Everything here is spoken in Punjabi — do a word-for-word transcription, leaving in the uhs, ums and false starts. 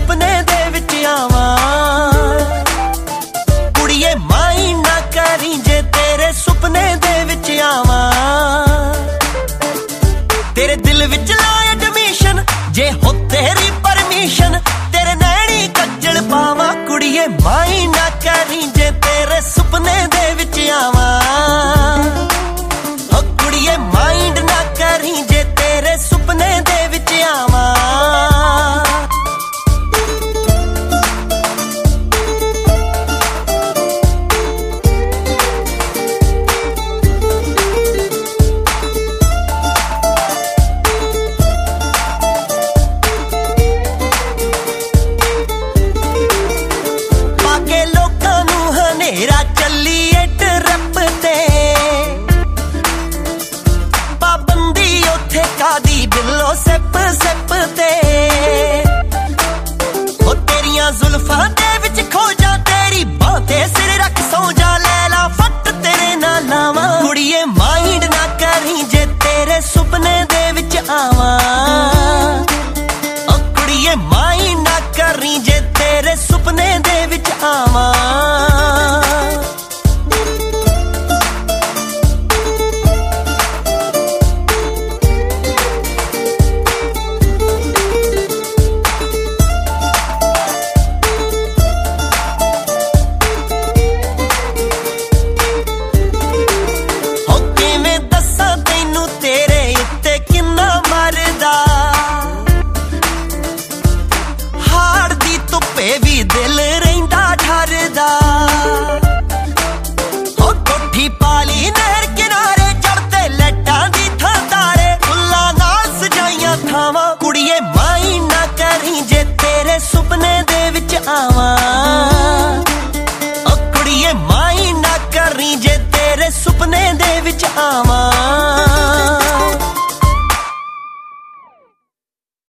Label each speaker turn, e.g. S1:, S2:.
S1: ਸੁਪਨੇ ਦੇ ਵਿੱਚ ਆਵਾਂ। ਕੁੜੀਏ ਮਾਈਂਡ ਨਾ ਕਰੀ ਜੇ ਤੇਰੇ ਸੁਪਨੇ ਦੇ ਵਿੱਚ ਆਵਾਂ। ਤੇਰੇ ਦਿਲ ਵਿੱਚ ਲਾ ਐਡਮਿਸ਼ਨ ਜੇ ਹੋ ਤੇਰੀ ਪਰਮਿਸ਼ਨ, ਤੇਰੇ ਨੈਣੀ ਕੱਜਲ ਪਾਵਾਂ। ਕੁੜੀਏ ਮਾਈਂਡ ਨਾ ਕਰੀ ਜੇ ਤੇਰੇ ਸੁਪਨੇ ਦੇ ਵਿੱਚ ਆਵਾਂ। ਓ ਕੁੜੀਏ ਮਾਈਂਡ ਨਾ ਕਰੀ ਜੇ ਤੇਰੇ ਸੁਪਨੇ ਦੇ ਵਿੱਚ ਆਵਾਂ। ਸਿਪ ਸਿਪ ਤੇ ਉਹ ਤੇਰੀਆਂ ਜ਼ੁਲਫਾਂ ਦੇ ਵਿੱਚ ਖੋ ਜਾ, ਤੇਰੀ ਬਾਹ ਤੇ ਸਿਰ ਰੱਖ ਸੌ ਜਾ। ਲੈ ਲਾ ਫੱਟ ਤੇਰੇ ਨਾਲ ਲਾਵਾਂ। ਕੁੜੀਏ ਮਾਈਂਡ ਨਾ ਕਰੀ ਜੇ ਤੇਰੇ ਸੁਪਨੇ ਦੇ ਵਿੱਚ ਆਵਾਂ। ਉਹ ਕੁੜੀਏ ਮਾਈਂਡ ਨਾ ਕਰੀ ਜੇ ਤੇਰੇ ਸੁਪਨੇ ਦੇ ਵਿੱਚ ਆਵਾਂ। ਵੀ ਦਿਲ ਰਹਿੰਦਾ ਠਰਦਾ ਹੋ ਕੋਠੀ ਪਾਲੀ ਨਹਿਰ ਕਿਨਾਰੇ, ਚੜ੍ਹਦੇ ਲੈਟਾਂ ਦੀ ਥਾਂ ਤਾਰੇ, ਫੁੱਲਾਂ ਨਾਲ ਸਜਾਈਆਂ ਥਾਵਾਂ। ਕੁੜੀਏ ਮਾਈਂਡ ਨਾ ਕਰੀ ਜੇ ਤੇਰੇ ਸੁਪਨੇ ਦੇ ਵਿੱਚ ਆਵਾਂ। ਓ ਕੁੜੀਏ ਮਾਈਂਡ ਨਾ ਕਰੀ ਜੇ ਤੇਰੇ ਸੁਪਨੇ ਦੇ ਵਿੱਚ ਆਵਾਂ।